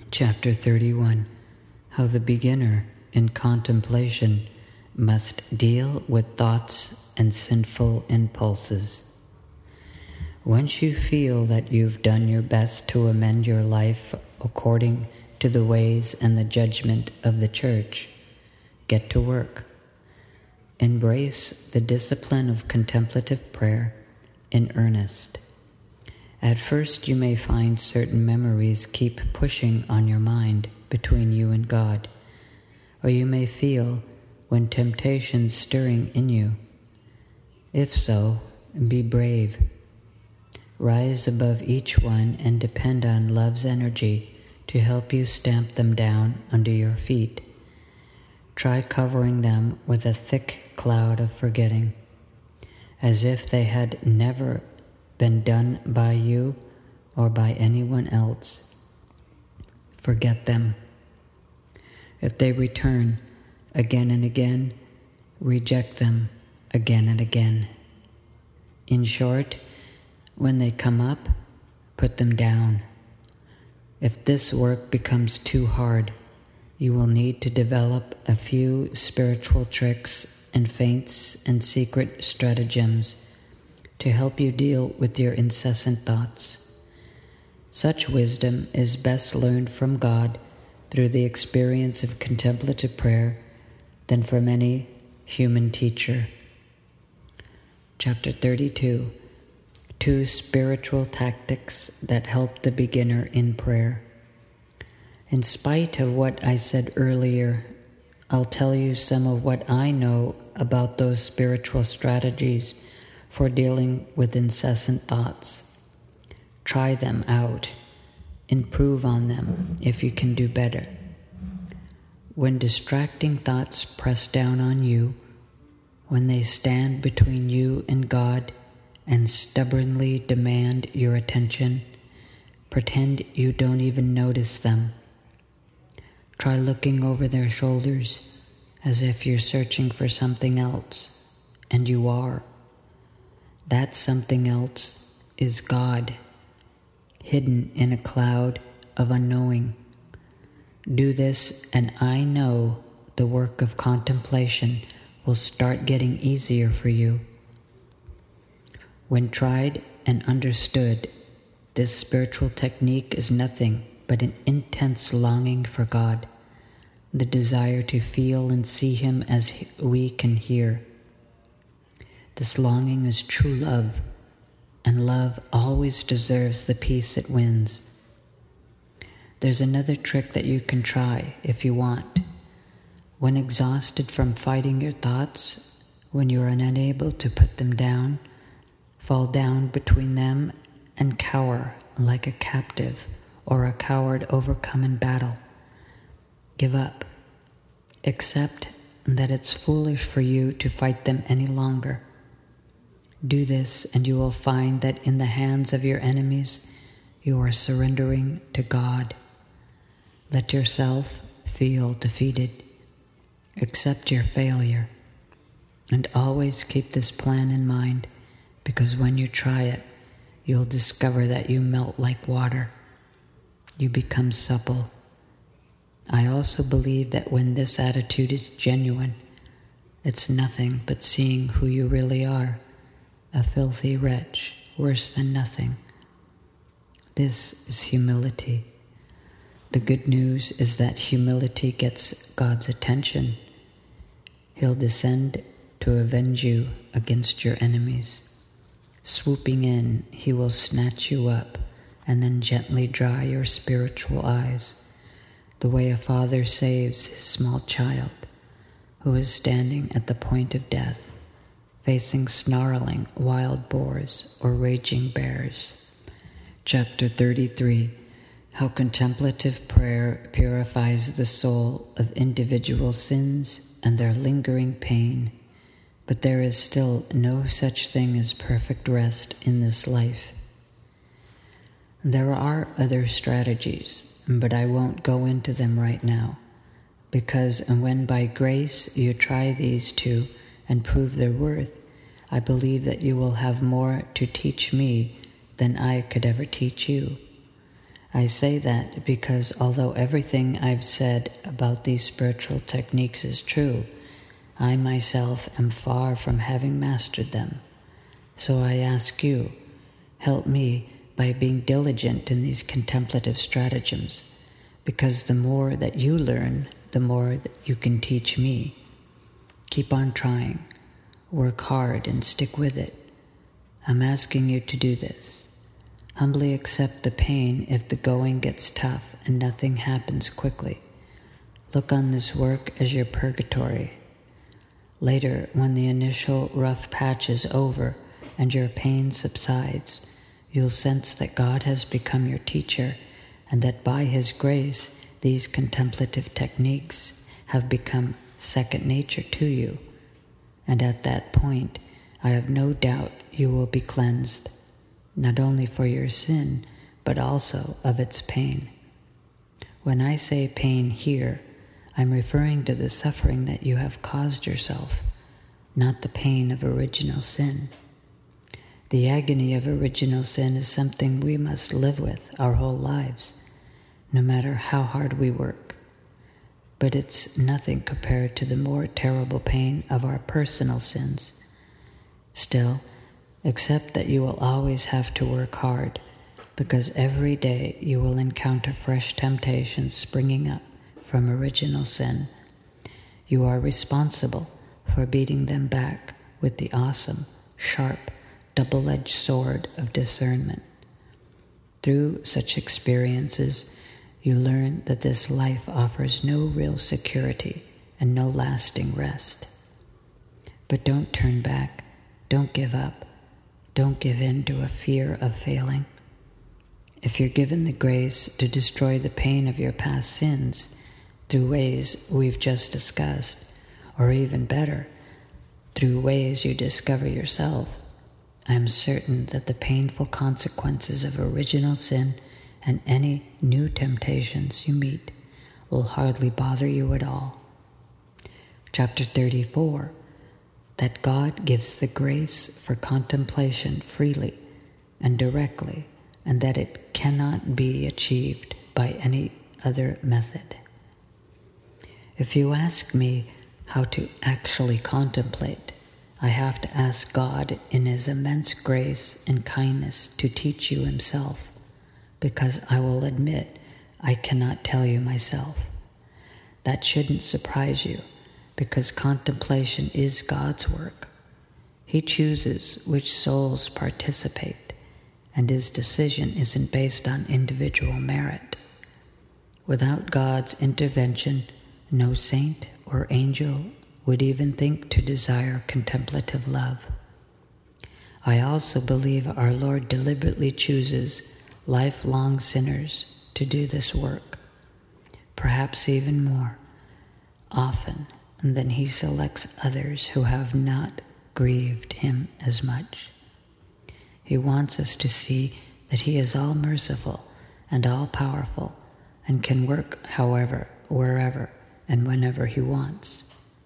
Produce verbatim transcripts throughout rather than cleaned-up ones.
Chapter thirty-one. How the beginner in contemplation must deal with thoughts and sinful impulses. Once you feel that you've done your best to amend your life according to the ways and the judgment of the Church, get to work. Embrace the discipline of contemplative prayer in earnest. At first you may find certain memories keep pushing on your mind between you and God, or you may feel when temptations stirring in you. If so, be brave. Rise above each one and depend on love's energy to help you stamp them down under your feet. Try covering them with a thick cloud of forgetting, as if they had never been done by you or by anyone else. Forget them. If they return again and again, reject them again and again. In short, when they come up, put them down. If this work becomes too hard, you will need to develop a few spiritual tricks and feints and secret stratagems to help you deal with your incessant thoughts. Such wisdom is best learned from God through the experience of contemplative prayer than from any human teacher. Chapter thirty-two. Two spiritual tactics that help the beginner in prayer. In spite of what I said earlier, I'll tell you some of what I know about those spiritual strategies for dealing with incessant thoughts. Try them out. Improve on them if you can do better. When distracting thoughts press down on you, when they stand between you and God and stubbornly demand your attention, pretend you don't even notice them. Try looking over their shoulders as if you're searching for something else, and you are. That something else is God, hidden in a cloud of unknowing. Do this, and I know the work of contemplation will start getting easier for you. When tried and understood, this spiritual technique is nothing but an intense longing for God, the desire to feel and see Him as we can hear. This longing is true love, and love always deserves the peace it wins. There's another trick that you can try if you want. When exhausted from fighting your thoughts, when you are unable to put them down, fall down between them and cower like a captive or a coward overcome in battle. Give up. Accept that it's foolish for you to fight them any longer. Do this, and you will find that in the hands of your enemies, you are surrendering to God. Let yourself feel defeated. Accept your failure. And always keep this plan in mind, because when you try it, you'll discover that you melt like water. You become supple. I also believe that when this attitude is genuine, it's nothing but seeing who you really are. A filthy wretch, worse than nothing. This is humility. The good news is that humility gets God's attention. He'll descend to avenge you against your enemies. Swooping in, He will snatch you up and then gently dry your spiritual eyes, the way a father saves his small child who is standing at the point of death, facing snarling wild boars or raging bears. Chapter thirty-three. How contemplative prayer purifies the soul of individual sins and their lingering pain, but there is still no such thing as perfect rest in this life. There are other strategies, but I won't go into them right now, because when by grace you try these two and prove their worth, I believe that you will have more to teach me than I could ever teach you. I say that because although everything I've said about these spiritual techniques is true, I myself am far from having mastered them. So I ask you, help me by being diligent in these contemplative stratagems, because the more that you learn, the more that you can teach me. Keep on trying. Work hard and stick with it. I'm asking you to do this. Humbly accept the pain if the going gets tough and nothing happens quickly. Look on this work as your purgatory. Later, when the initial rough patch is over and your pain subsides, you'll sense that God has become your teacher and that by His grace, these contemplative techniques have become second nature to you. And at that point, I have no doubt you will be cleansed, not only for your sin, but also of its pain. When I say pain here, I'm referring to the suffering that you have caused yourself, not the pain of original sin. The agony of original sin is something we must live with our whole lives, no matter how hard we work. But it's nothing compared to the more terrible pain of our personal sins. Still, accept that you will always have to work hard, because every day you will encounter fresh temptations springing up from original sin. You are responsible for beating them back with the awesome, sharp, double-edged sword of discernment. Through such experiences, you learn that this life offers no real security and no lasting rest. But don't turn back, don't give up, don't give in to a fear of failing. If you're given the grace to destroy the pain of your past sins through ways we've just discussed, or even better, through ways you discover yourself, I am certain that the painful consequences of original sin and any new temptations you meet will hardly bother you at all. Chapter thirty-four, that God gives the grace for contemplation freely and directly, and that it cannot be achieved by any other method. If you ask me how to actually contemplate, I have to ask God in His immense grace and kindness to teach you Himself, because I will admit I cannot tell you myself. That shouldn't surprise you, because contemplation is God's work. He chooses which souls participate, and His decision isn't based on individual merit. Without God's intervention, no saint or angel would even think to desire contemplative love. I also believe our Lord deliberately chooses lifelong sinners to do this work, perhaps even more often than He selects others who have not grieved Him as much. He wants us to see that He is all-merciful and all-powerful and can work however, wherever, and whenever He wants.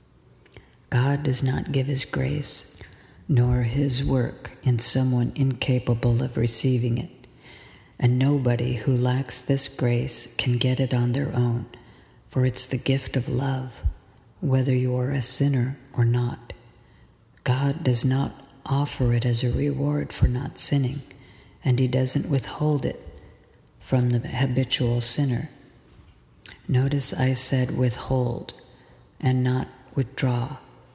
God does not give His grace nor His work in someone incapable of receiving it, and nobody who lacks this grace can get it on their own, for it's the gift of love, whether you are a sinner or not. God does not offer it as a reward for not sinning, and He doesn't withhold it from the habitual sinner. Notice I said withhold and not withdraw.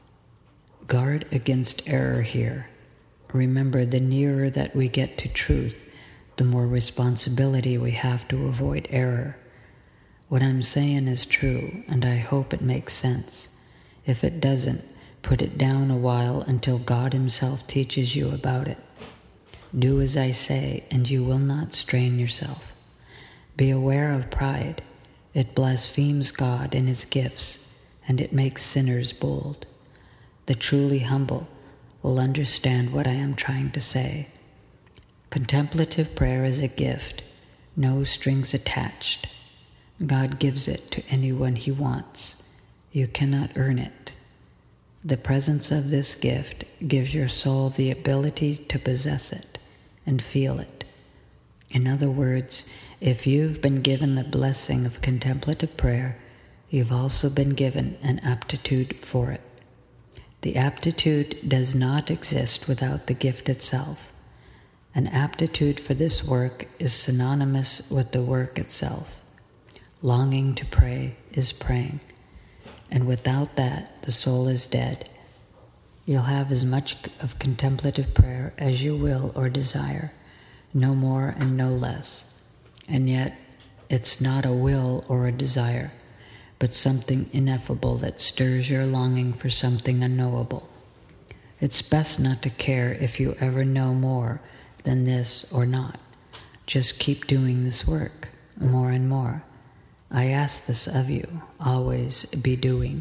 Guard against error here. Remember, the nearer that we get to truth, the more responsibility we have to avoid error. What I'm saying is true, and I hope it makes sense. If it doesn't, put it down a while until God Himself teaches you about it. Do as I say, and you will not strain yourself. Be aware of pride. It blasphemes God and His gifts, and it makes sinners bold. The truly humble will understand what I am trying to say. Contemplative prayer is a gift, no strings attached. God gives it to anyone He wants. You cannot earn it. The presence of this gift gives your soul the ability to possess it and feel it. In other words, if you've been given the blessing of contemplative prayer, you've also been given an aptitude for it. The aptitude does not exist without the gift itself. An aptitude for this work is synonymous with the work itself. Longing to pray is praying, and without that, the soul is dead. You'll have as much of contemplative prayer as you will or desire, no more and no less. And yet, it's not a will or a desire, but something ineffable that stirs your longing for something unknowable. It's best not to care if you ever know more than this or not. Just keep doing this work, more and more. I ask this of you, always be doing.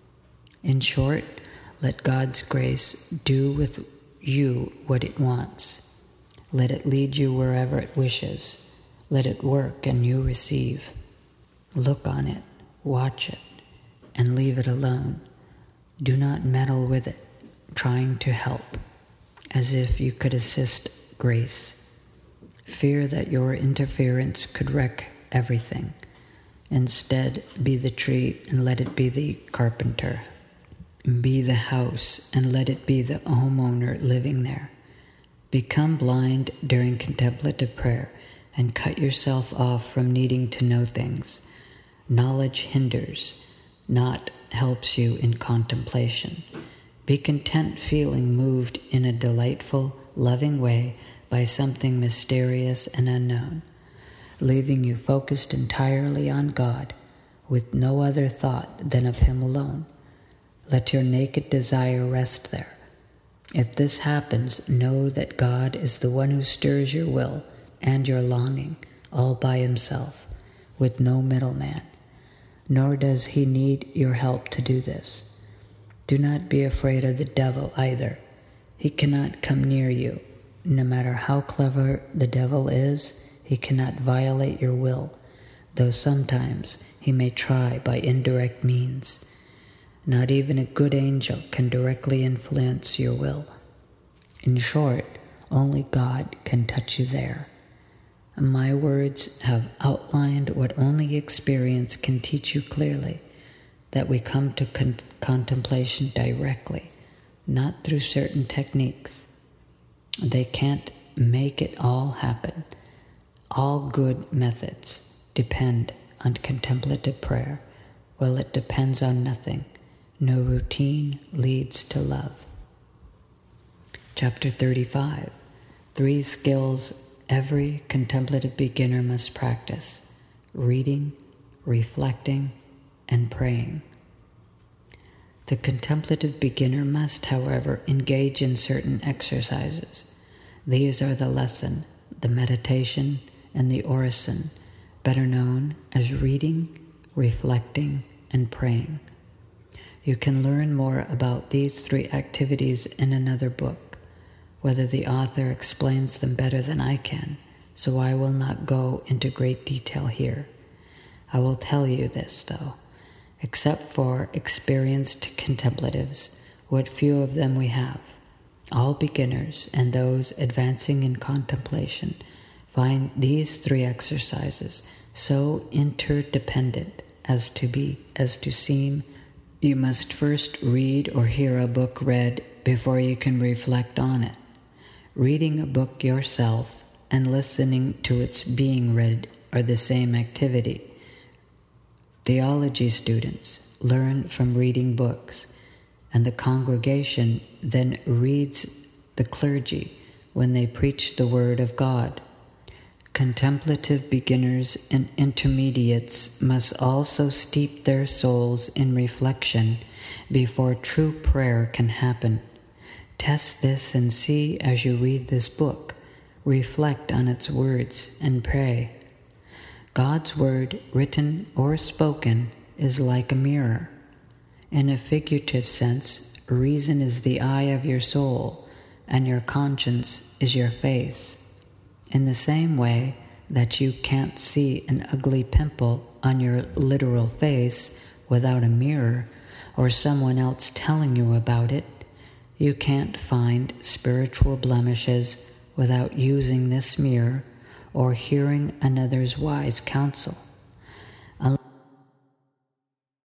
In short, let God's grace do with you what it wants. Let it lead you wherever it wishes. Let it work and you receive. Look on it, watch it, and leave it alone. Do not meddle with it, trying to help, as if you could assist grace. Fear that your interference could wreck everything. Instead, be the tree and let it be the carpenter. Be the house and let it be the homeowner living there. Become blind during contemplative prayer and cut yourself off from needing to know things. Knowledge hinders, not helps you in contemplation. Be content feeling moved in a delightful, loving way by something mysterious and unknown, leaving you focused entirely on God, with no other thought than of Him alone. Let your naked desire rest there. If this happens, know that God is the one who stirs your will and your longing all by Himself, with no middleman. Nor does He need your help to do this. Do not be afraid of the devil either. He cannot come near you. No matter how clever the devil is, he cannot violate your will, though sometimes he may try by indirect means. Not even a good angel can directly influence your will. In short, only God can touch you there. My words have outlined what only experience can teach you clearly, that we come to con- contemplation directly, not through certain techniques. They can't make it all happen. All good methods depend on contemplative prayer, while it depends on nothing. No routine leads to love. Chapter thirty-five. Three skills every contemplative beginner must practice: reading, reflecting, and praying. The contemplative beginner must, however, engage in certain exercises. These are the lesson, the meditation, and the orison, better known as reading, reflecting, and praying. You can learn more about these three activities in another book, whether the author explains them better than I can, so I will not go into great detail here. I will tell you this, though. Except for experienced contemplatives, what few of them we have, all beginners and those advancing in contemplation find these three exercises so interdependent as to be, as to seem, you must first read or hear a book read before you can reflect on it. Reading a book yourself and listening to its being read are the same activity. Theology students learn from reading books, and the congregation then reads the clergy when they preach the Word of God. Contemplative beginners and intermediates must also steep their souls in reflection before true prayer can happen. Test this and see as you read this book. Reflect on its words and pray. God's word, written or spoken, is like a mirror. In a figurative sense, reason is the eye of your soul, and your conscience is your face. In the same way that you can't see an ugly pimple on your literal face without a mirror or someone else telling you about it, you can't find spiritual blemishes without using this mirror or hearing another's wise counsel.